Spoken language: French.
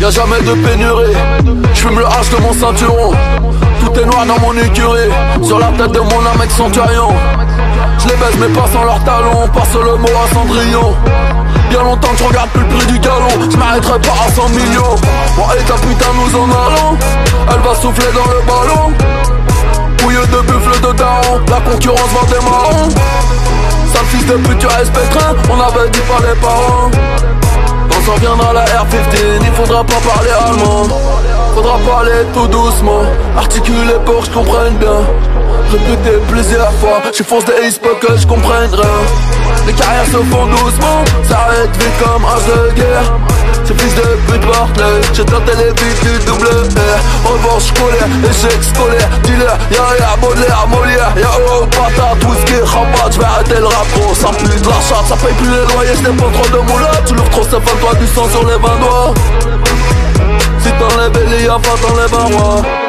Y'a jamais de pénurie. J'fume le H de mon ceinturon. Tout est noir dans mon écurie. Sur la tête de mon âme avec Centurion. J'les baise mais pas sans leurs talons. Passe le mot à Cendrillon. Bien longtemps que j'regarde plus le prix du galon. J'm'arrêterai pas à 100 millions. Bon et ta putain nous en allons. Elle va souffler dans le ballon. Pouilleux de buffle de daron. La concurrence vend des marrons. Sale fils de pute tu respecteras. On avait dit pas les parents. On s'en viendra la R15. Il faudra pas parler allemand. Faudra parler tout doucement. Articuler pour que j'comprenne bien. Répéter plusieurs fois. J'fonce des ace pour que j'comprenne rien. Les carrières se font doucement. Ça arrête vite comme un jeu de guerre. Ce fils de pute partenaire. J'ai tenté les beats du double R. Revanche scolaire, échec scolaire. Dealer, y'a Baudelaire, Molière. Y'a patate, whisky, rabat. J'vais arrêter le rap gros, ça pue de la chatte. Ça paye plus les loyers, j'n'ai pas trop de moula. Tu leur trop c'est toi du sang sur les 20 doigts. Si t'enlèves les y'a pas t'enlèves un roi.